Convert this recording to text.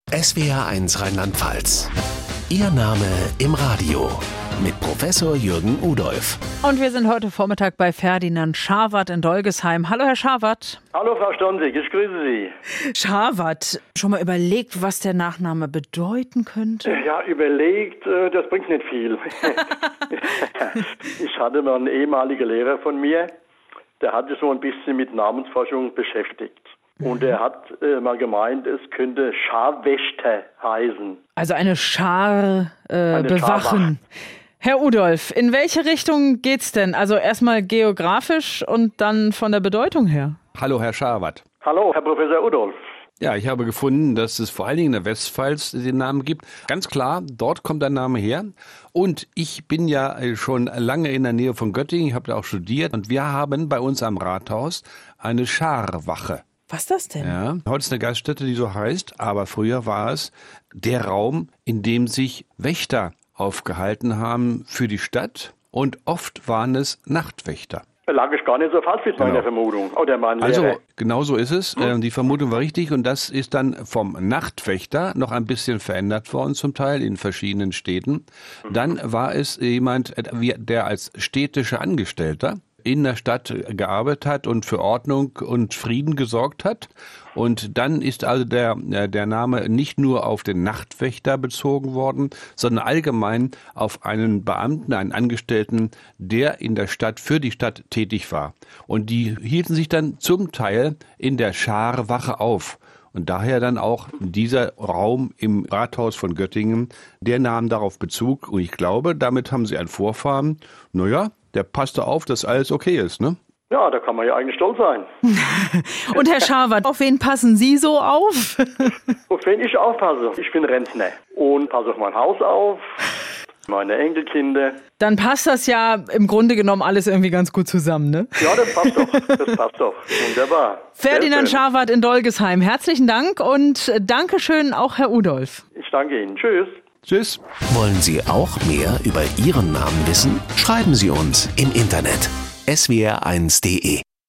SWR1 Rheinland-Pfalz. Ihr Name im Radio mit Professor Jürgen Udolph. Und wir sind heute Vormittag bei Ferdinand Scharwath in Dolgesheim. Hallo, Herr Scharwath. Hallo, Frau Stonzig, ich grüße Sie. Scharwath, schon mal überlegt, was der Nachname bedeuten könnte? Ja, überlegt, das bringt nicht viel. Ich hatte mal einen ehemaligen Lehrer von mir, der hat sich so ein bisschen mit Namensforschung beschäftigt. Und er hat mal gemeint, es könnte Scharwächter heißen. Also eine Schar bewachen. Herr Udolph, in welche Richtung geht's denn? Also erstmal geografisch und dann von der Bedeutung her. Hallo, Herr Scharwath. Hallo, Herr Professor Udolph. Ja, ich habe gefunden, dass es vor allen Dingen in der Westpfalz den Namen gibt. Ganz klar, dort kommt der Name her. Und ich bin ja schon lange in der Nähe von Göttingen, ich habe da auch studiert. Und wir haben bei uns am Rathaus eine Scharwache. Was ist das denn? Ja, heute ist eine Gaststätte, die so heißt, aber früher war es der Raum, in dem sich Wächter aufgehalten haben für die Stadt, und oft waren es Nachtwächter. Da lag ich gar nicht so falsch mit meiner Vermutung. Oder mein Also Lehrer. genau so ist es. Die Vermutung war richtig, und das ist dann vom Nachtwächter noch ein bisschen verändert worden, zum Teil in verschiedenen Städten. Dann war es jemand, der als städtischer Angestellter in der Stadt gearbeitet hat und für Ordnung und Frieden gesorgt hat. Und dann ist also der Name nicht nur auf den Nachtwächter bezogen worden, sondern allgemein auf einen Beamten, einen Angestellten, der in der Stadt für die Stadt tätig war. Und die hielten sich dann zum Teil in der Scharwache auf. Und daher dann auch dieser Raum im Rathaus von Göttingen, der nahm darauf Bezug. Und ich glaube, damit haben sie einen Vorfahren, der passte auf, dass alles okay ist, ne? Ja, da kann man ja eigentlich stolz sein. Und Herr Scharwath, auf wen passen Sie so auf? Auf wen ich aufpasse? Ich bin Rentner und passe auf mein Haus auf, meine Enkelkinder. Dann passt das ja im Grunde genommen alles irgendwie ganz gut zusammen, ne? Ja, das passt doch. Das passt doch. Wunderbar. Ferdinand Scharwath in Dolgesheim, herzlichen Dank und Dankeschön auch Herr Udolph. Ich danke Ihnen. Tschüss. Tschüss. Wollen Sie auch mehr über Ihren Namen wissen? Schreiben Sie uns im Internet swr1.de.